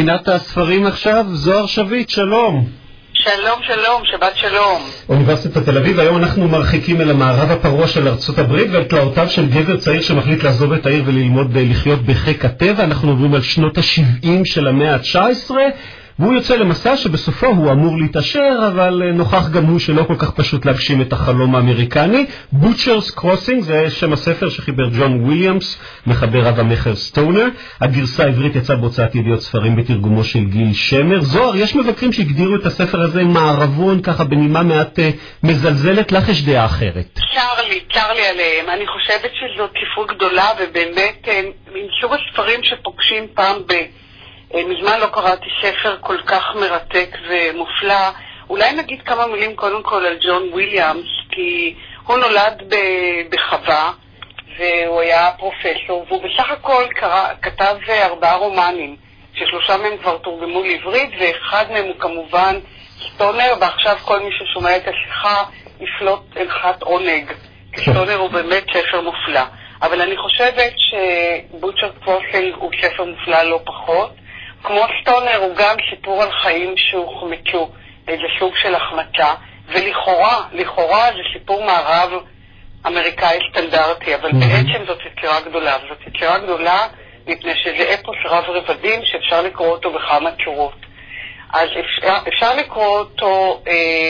פינת הספרים עכשיו, זוהר שביט, שלום. שלום, שלום, שבת שלום. אוניברסיטת תל אביב, היום אנחנו מרחיקים אל המערב הפרוע של ארצות הברית ואל תלאותיו של גבר צעיר שמחליט לעזוב את העיר וללמוד לחיות בחיק הטבע. אנחנו עוברים על שנות ה-70 של המאה ה-19, והוא יוצא למסע שבסופו הוא אמור להתעשר, אבל נוכח גם הוא שלא כל כך פשוט להגשים את החלום האמריקני. Butcher's Crossing, זה שם הספר שחיבר ג'ון וויליאמס, מחבר רב המחר סטונר. הגרסה העברית יצאה בהוצאת ידיעות ספרים בתרגומו של גיל שמר. זוהר, יש מבקרים שהגדירו את הספר הזה מערבון, ככה בנימה מעט מזלזלת, לך יש דעה אחרת. צר לי עליהם. אני חושבת שזו תקיפות גדולה, ובאמת מסוג הספרים שפוגשים פעם מזמן לא קראתי ספר כל כך מרתק ומופלא. אולי נגיד כמה מילים קודם כל על ג'ון וויליאמס, כי הוא נולד בחווה והוא היה פרופסור, והוא בסך הכל כתב 4 רומנים, ש3 מהם כבר תורגמו לעברית, ואחד מהם הוא כמובן סטונר, ועכשיו כל מי ששומע את השיחה יפלוט הלכת עונג, כי סטונר הוא באמת ספר מופלא. אבל אני חושבת שבוטשר קרוסינג הוא ספר מופלא לא פחות. כמו סטונר הוא גם סיפור על חיים שהוחמצו, איזה סוג של החמצה, ולכאורה זה סיפור מערב אמריקאי סטנדרטי, אבל בעצם זאת יצירה גדולה, וזאת יצירה גדולה מפני שזה אפוס רב רבדים שאפשר לקרוא אותו בכמה צורות. אז אפשר לקרוא אותו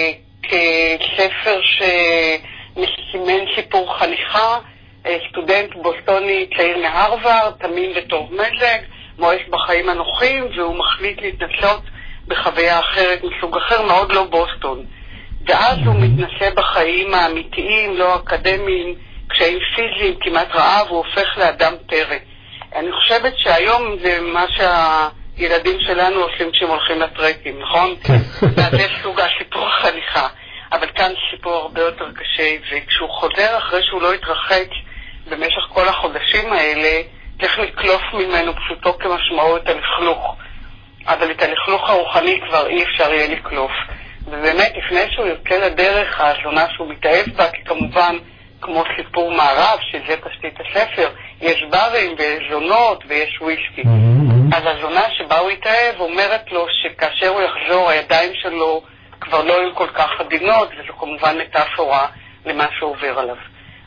כספר שמסימן סיפור חניכה, סטודנט בוסטוני צעיר מהרווארד, תמים וטוב מזג, מואש בחיים הנוחים, והוא מחליט להתנסות בחוויה אחרת מסוג אחר, מאוד לא בוסטון. ואז הוא מתנסה בחיים האמיתיים, לא אקדמיים, קשיים פיזיים, כמעט רעב, הוא הופך לאדם פרא. אני חושבת שהיום זה מה שהילדים שלנו עושים כשהם הולכים לטרקים, נכון? זה סוג הסיפור החניכה. אבל כאן סיפור הרבה יותר קשה, וכשהוא חוזר אחרי שהוא לא התרחץ במשך כל החודשים האלה, צריך לקלוף ממנו פשוטו כמשמעו את הלכלוך. אבל את הלכלוך הרוחני כבר אי אפשר יהיה לקלוף. ובאמת, לפני שהוא יוצא לדרך, הזונה שהוא מתאהב בה, כי כמובן, כמו סיפור מערב, שזה תשתית הספר, יש ברים ויש זונות ויש וויסקי. אז הזונה שבה הוא התאהב אומרת לו שכאשר הוא יחזור, הידיים שלו כבר לא היו כל כך עדינות, וזו כמובן מטאפורה למה שעובר עליו.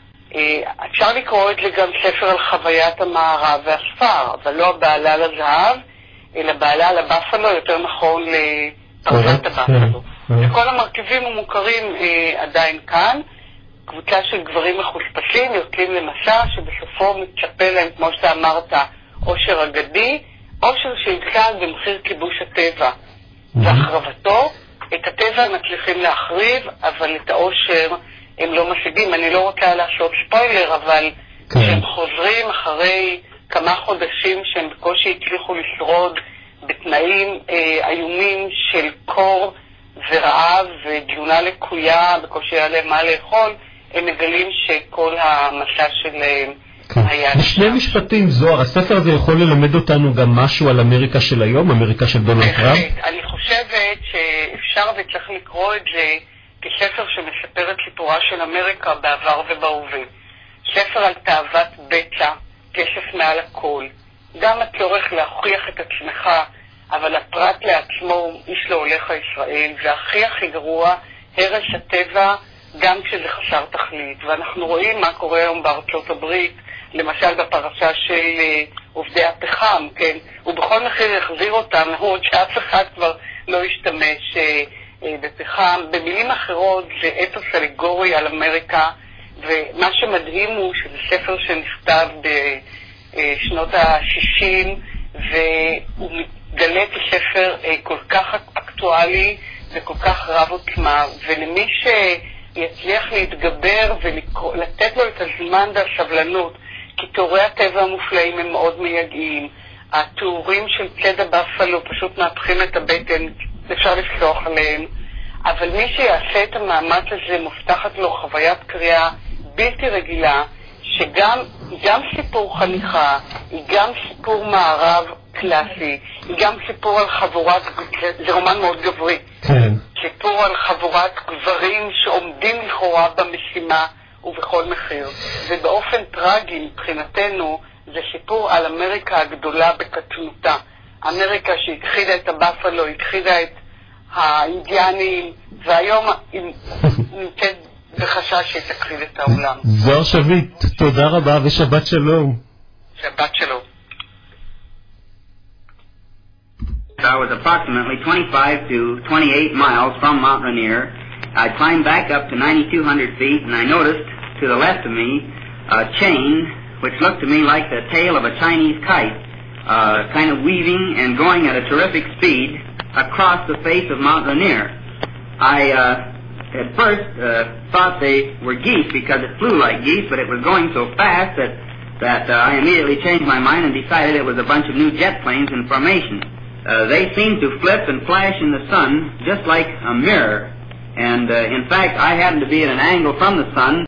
אפשר לקרוא את זה גם ספר על חוויית המערב והספר, אבל לא הבעלה לזהב, אלא בעלה לבפלו, יותר נכון לפרשת הבפלו. וכל המרכיבים המוכרים עדיין כאן. קבוצה של גברים מחוספסים יוצאים למסע שבסופו מצפה להם, כמו שאתה אמרת, עושר אגדי, עושר שימצא במחיר כיבוש הטבע והחרבתו. את הטבע מצליחים להחריב, אבל את העושר הם לא משיגים. אני לא רוצה לעשות ספוילר, אבל כשהם חוזרים אחרי כמה חודשים שהם בקושי הצליחו לשרוד בתנאים איומים של קור ורעב ודיונה לקויה, בקושי היה להם מה לאכול, הם מגלים שכל המסע שלהם היה... בשני משפטים, זוהר, הספר הזה יכול ללמד אותנו גם משהו על אמריקה של היום, אמריקה של דונלד טראמפ? אני חושבת שאפשר וצריך לקרוא את זה כספר שמספר את סיפורה של אמריקה בעבר ובהווה. ספר על תאוות בצע, כסף מעל הכל. גם הצורך להוכיח את עצמך, אבל הפרט לעצמו איש לא הולך לישראל, והכי גרוע, הרס הטבע, גם כשזה חסר תכלית. ואנחנו רואים מה קורה היום בארצות הברית, למשל בפרשה של עובדי הפחם, כן? ובכל מחיר יחזיר אותם, למרות שאף אחד כבר לא ישתמש בפחם. במילים אחרות זה אתוס אלגורי על אמריקה, ומה שמדהים הוא שזה ספר שנכתב בשנות ה-60, והוא מתגלה כספר כל כך אקטואלי וכל כך רב עוצמה, ולמי שיצליח להתגבר ולתת לו את הזמן והסבלנות, כי תיאורי הטבע המופלאים הם מאוד מייגעים, התיאורים של צד הבפלו פשוט מהפכים את הבטן, אפשר לסלוח עליהם, אבל מי שיעשה את המאמץ הזה מובטחת לו חוויית קריאה בלתי רגילה, שגם סיפור חניכה, היא גם סיפור מערב קלאסי, היא גם סיפור על חבורת, זה רומן מאוד גברי, סיפור על חבורת גברים שעומדים לכאורה במשימה ובכל מחיר, ובאופן טרגי מבחינתנו זה סיפור על אמריקה הגדולה בקטנותה. אמריקה שהכחידה את הבאפלו, הכחידה את האינדיאנים, והיום היא נמצאת בחשש שהיא תכחיד את העולם. זוהר שביט, תודה רבה ושבת שלום. שבת שלום. I was approximately 25 to 28 miles from Mount Rainier. I climbed back up to 9,200 feet, and I noticed to the left of me a chain which looked to me like the tail of a Chinese kite, kind of weaving and going at a terrific speed across the face of Mount Rainier. I at first thought they were geese because it flew like geese, but it was going so fast that I immediately changed my mind and decided it was a bunch of new jet planes in formation. They seemed to flip and flash in the sun just like a mirror, and in fact I happened to be at an angle from the sun